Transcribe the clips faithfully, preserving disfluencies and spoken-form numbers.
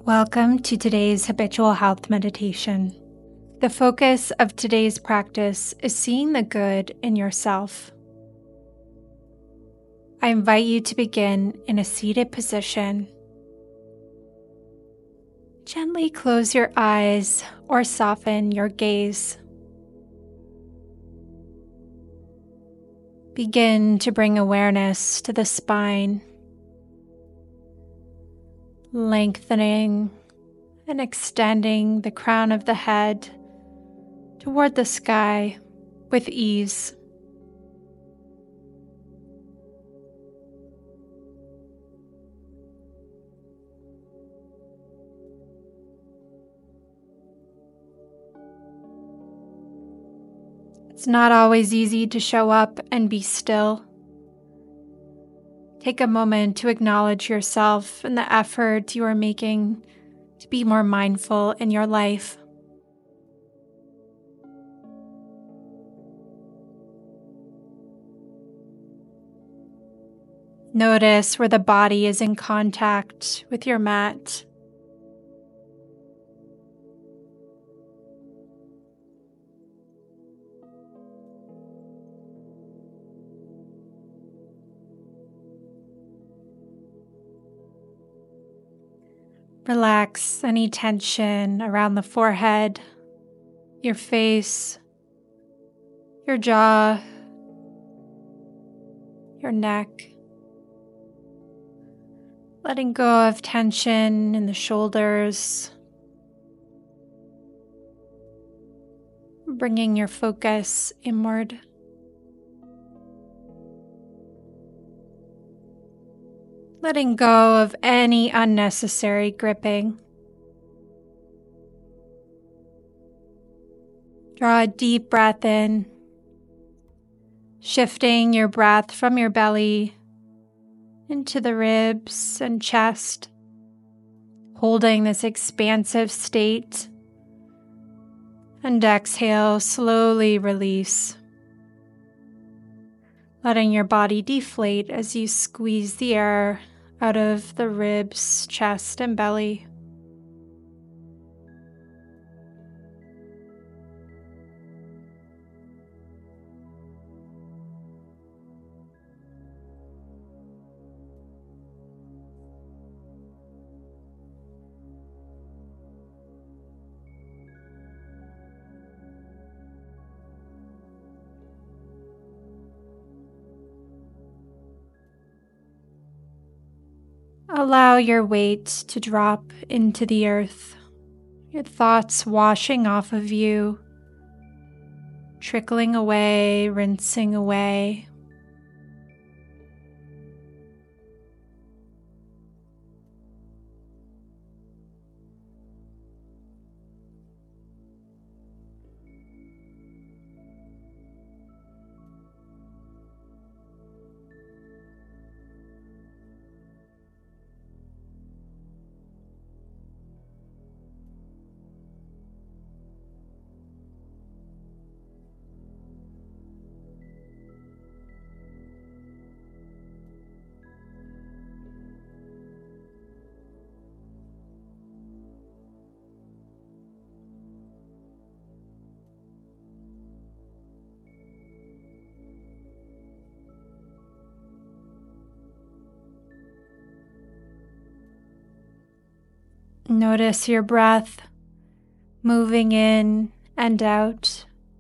Welcome to today's habitual health meditation. The focus of today's practice is seeing the good in yourself. I invite you to begin in a seated position. Gently close your eyes or soften your gaze. Begin to bring awareness to the spine, lengthening and extending the crown of the head toward the sky with ease. It's not always easy to show up and be still. Take a moment to acknowledge yourself and the effort you are making to be more mindful in your life. Notice where the body is in contact with your mat. Relax any tension around the forehead, your face, your jaw, your neck. Letting go of tension in the shoulders. Bringing your focus inward. Letting go of any unnecessary gripping. Draw a deep breath in, shifting your breath from your belly into the ribs and chest, holding this expansive state, and exhale, slowly release. Letting your body deflate as you squeeze the air out of the ribs, chest, and belly. Allow your weight to drop into the earth, your thoughts washing off of you, trickling away, rinsing away. Notice your breath moving in and out.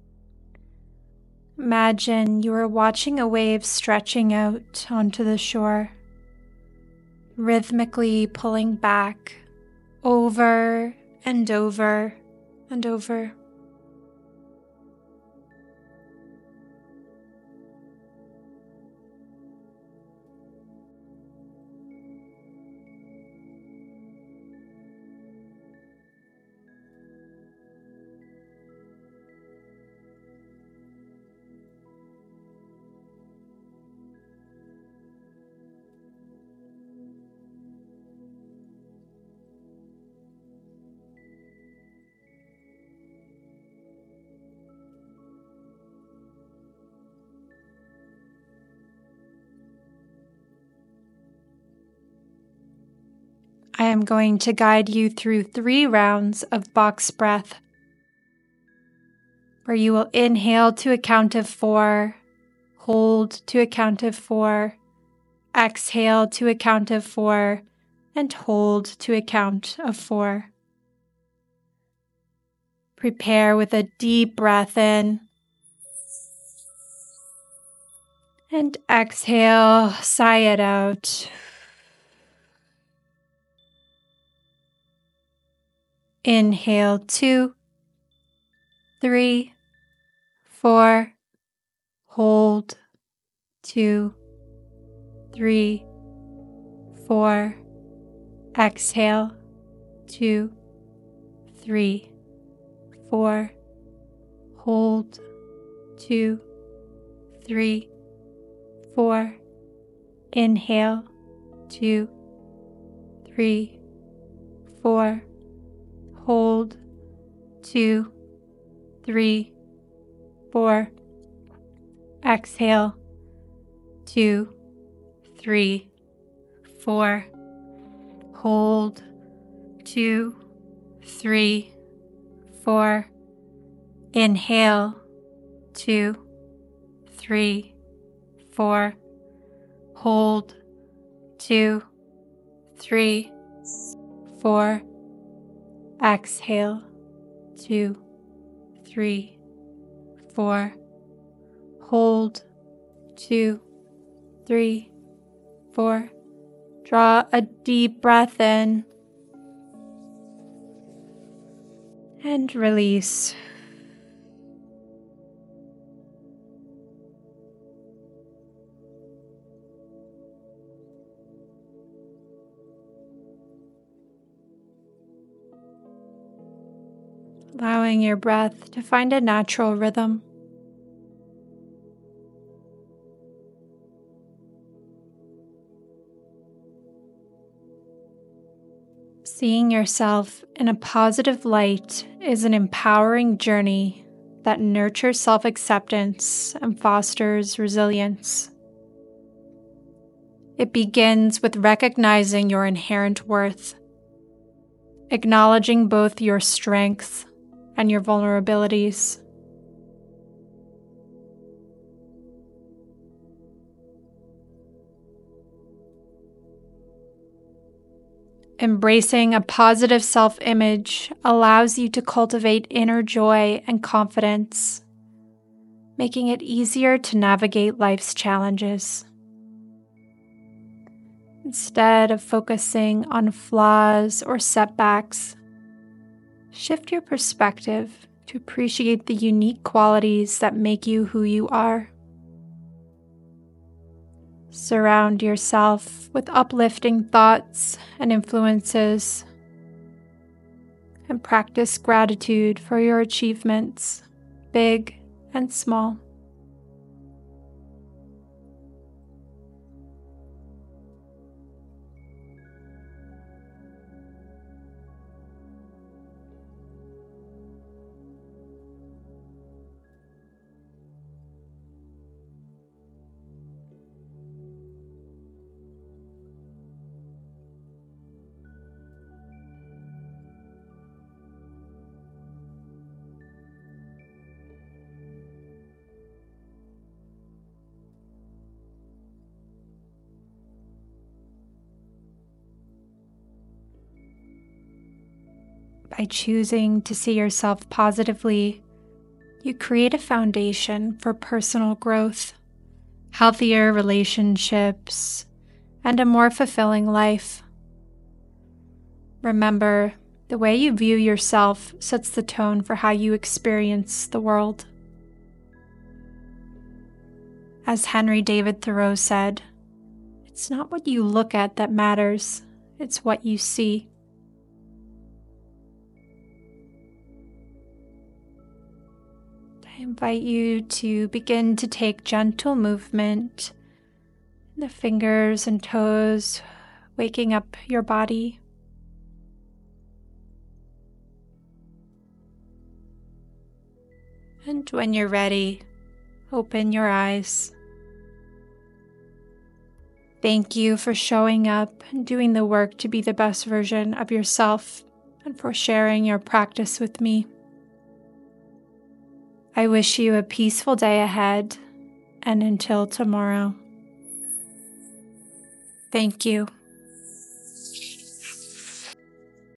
Imagine you are watching a wave stretching out onto the shore, rhythmically pulling back over and over and over. I am going to guide you through three rounds of box breath, where you will inhale to a count of four, hold to a count of four, exhale to a count of four, and hold to a count of four. Prepare with a deep breath in. And exhale, sigh it out. Inhale, two, three, four, hold, two, three, four, exhale, two, three, four, hold, two, three, four, inhale, two, three, four, hold, two, three, four, exhale, two, three, four, hold, two, three, four, inhale, two, three, four, hold, two, three, four, exhale, two, three, four, hold, two, three, four. Draw a deep breath in and release. Allowing your breath to find a natural rhythm. Seeing yourself in a positive light is an empowering journey that nurtures self-acceptance and fosters resilience. It begins with recognizing your inherent worth, acknowledging both your strengths and your vulnerabilities. Embracing a positive self-image allows you to cultivate inner joy and confidence, making it easier to navigate life's challenges. Instead of focusing on flaws or setbacks, shift your perspective to appreciate the unique qualities that make you who you are. Surround yourself with uplifting thoughts and influences, and practice gratitude for your achievements, big and small. By choosing to see yourself positively, you create a foundation for personal growth, healthier relationships, and a more fulfilling life. Remember, the way you view yourself sets the tone for how you experience the world. As Henry David Thoreau said, "It's not what you look at that matters, it's what you see." I invite you to begin to take gentle movement in the fingers and toes, waking up your body. And when you're ready, open your eyes. Thank you for showing up and doing the work to be the best version of yourself and for sharing your practice with me. I wish you a peaceful day ahead, and until tomorrow. Thank you.